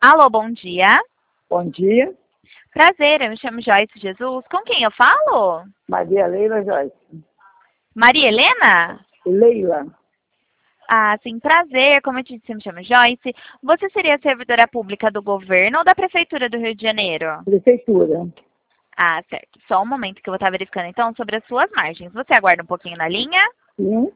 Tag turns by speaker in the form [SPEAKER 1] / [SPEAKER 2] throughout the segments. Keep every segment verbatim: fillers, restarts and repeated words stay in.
[SPEAKER 1] Alô, bom dia.
[SPEAKER 2] Bom dia.
[SPEAKER 1] Prazer, eu me chamo Joyce Jesus. Com quem eu falo?
[SPEAKER 2] Maria Leila Joyce.
[SPEAKER 1] Maria Helena?
[SPEAKER 2] Leila.
[SPEAKER 1] Ah, sim, prazer. Como eu te disse, eu me chamo Joyce. Você seria servidora pública do governo ou da Prefeitura do Rio de Janeiro?
[SPEAKER 2] Prefeitura.
[SPEAKER 1] Ah, certo. Só um momento que eu vou estar verificando, então, sobre as suas margens. Você aguarda um pouquinho na linha?
[SPEAKER 2] Sim.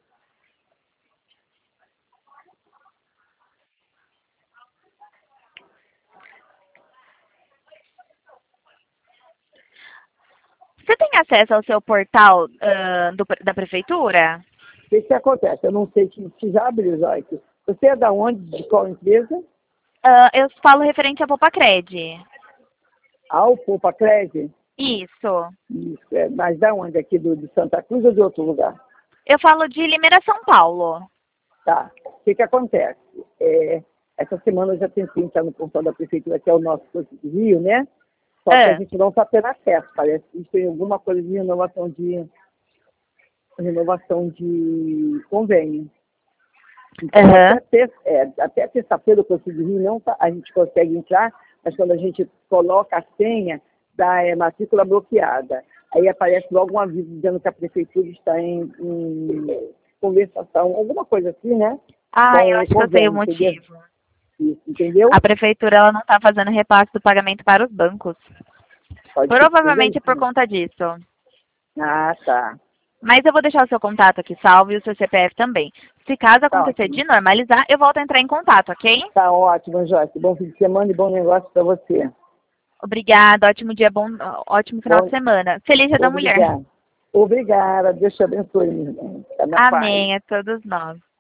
[SPEAKER 1] Você tem acesso ao seu portal ah, do- da Prefeitura?
[SPEAKER 2] O que, que acontece? Eu não sei se, se já abriu, Joyce. Você é da onde? De qual empresa?
[SPEAKER 1] Ah, eu falo referente a Popacred.
[SPEAKER 2] Ao Poupa Crédito?
[SPEAKER 1] Isso.
[SPEAKER 2] Isso. É, mas da onde? Aqui do, de Santa Cruz ou de outro lugar?
[SPEAKER 1] Eu falo de Limeira, São Paulo.
[SPEAKER 2] Tá. O que, que acontece? É, essa semana eu já tentei entrar no portal da Prefeitura, que é o nosso Posto de Rio, né? Só que a
[SPEAKER 1] Ah,
[SPEAKER 2] gente não está tendo acesso. Parece que tem alguma coisa de renovação de, renovação de convênio. Então,
[SPEAKER 1] aham.
[SPEAKER 2] até, ter, é, até terça-feira, o Conselho do Rio, não tá, a gente consegue entrar, mas quando a gente coloca a senha da é, matrícula bloqueada, aí aparece logo um aviso dizendo que a prefeitura está em, em conversação, alguma coisa assim, né?
[SPEAKER 1] Ah, eu
[SPEAKER 2] Com o
[SPEAKER 1] acho que eu sei o
[SPEAKER 2] convênio, entendeu?
[SPEAKER 1] motivo.
[SPEAKER 2] Isso, entendeu?
[SPEAKER 1] A prefeitura ela não está fazendo repasse do pagamento para os bancos.
[SPEAKER 2] Pode ser que seja
[SPEAKER 1] Provavelmente é por
[SPEAKER 2] isso.
[SPEAKER 1] conta disso.
[SPEAKER 2] Ah, tá.
[SPEAKER 1] Mas eu vou deixar o seu contato aqui salvo e o seu C P F também. Se caso
[SPEAKER 2] Tá
[SPEAKER 1] acontecer
[SPEAKER 2] ótimo.
[SPEAKER 1] de normalizar, eu volto a entrar em contato, ok?
[SPEAKER 2] Tá ótimo, Joyce. Bom fim de semana e bom negócio para você.
[SPEAKER 1] Obrigada, ótimo dia, bom, ótimo final de
[SPEAKER 2] Bom,
[SPEAKER 1] semana. Feliz Dia da Mulher.
[SPEAKER 2] obrigada. Obrigada. Deus te abençoe, minha irmã. Tá na paz.
[SPEAKER 1] Amém a todos nós.